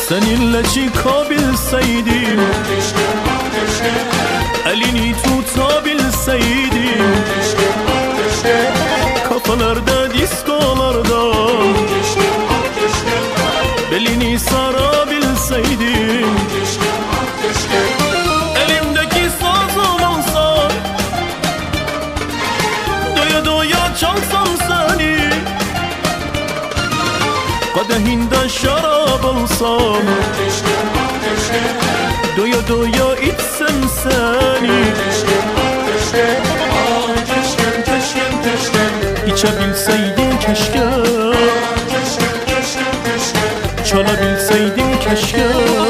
Seninle çıkabilseydim, elini tutabilseydim, kafalarda diskolarda belini sarabilseydim, elimdeki sazım olsa doya doya çalsam seni, kadehinde şarap alsam doya doya içsem seni, içebilseydim keşke, çalabilseydim keşke.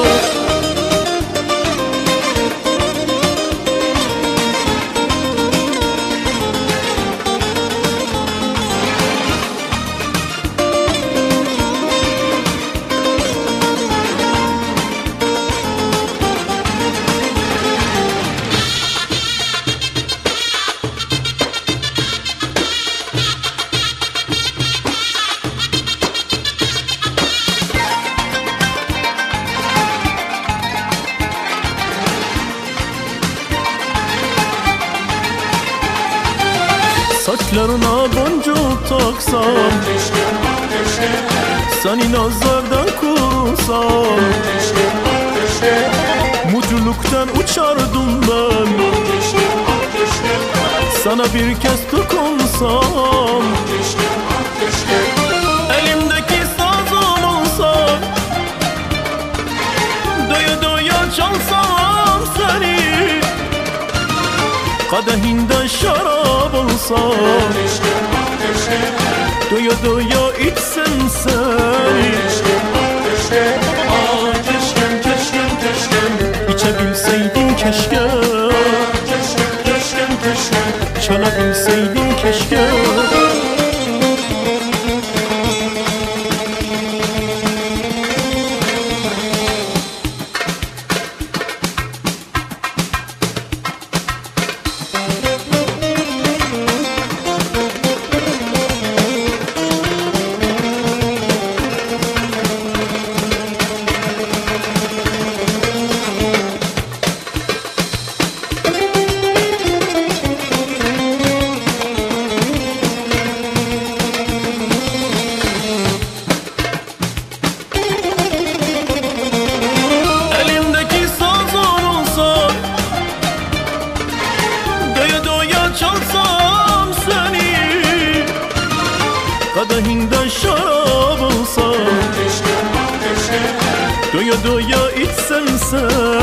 Saçlarına boncuk taksam, seni nazardan korusam, mutluluktan uçardım ben, sana bir kez dokunsam, elimdeki sazım olsa doya doya çalsam seni, kadehinde şarap olsam doya doya içsem seni, içebilseydim keşke, çalabilseydim keşke. Çalsam seni, kadehinde şarap olsam doya doya içsem seni,